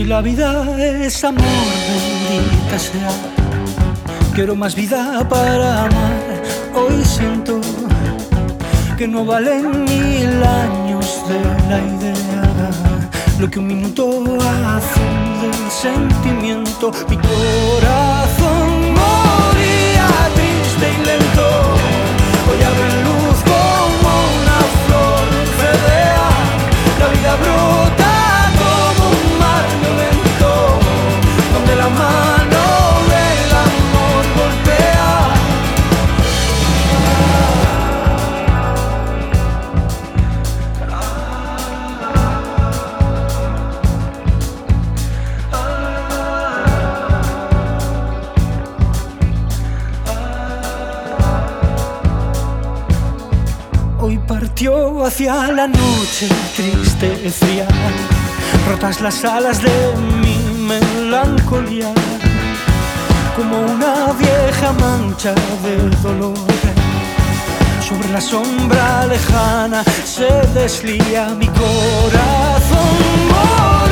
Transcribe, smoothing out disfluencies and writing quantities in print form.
la vida es amor, bendita sea. Quiero más vida para amar. Hoy siento que no valen 1000 años de la idea. Lo que un minuto hace del sentimiento. Mi corazón moría triste y lento. Hoy abre luz como una flor fedea. La vida brota como un mar violento, donde la mano del amor golpea. Hoy partió hacia la noche triste y fría, rotas las alas de mi melancolía, como una vieja mancha de dolor. Sobre la sombra lejana se deslía mi corazón.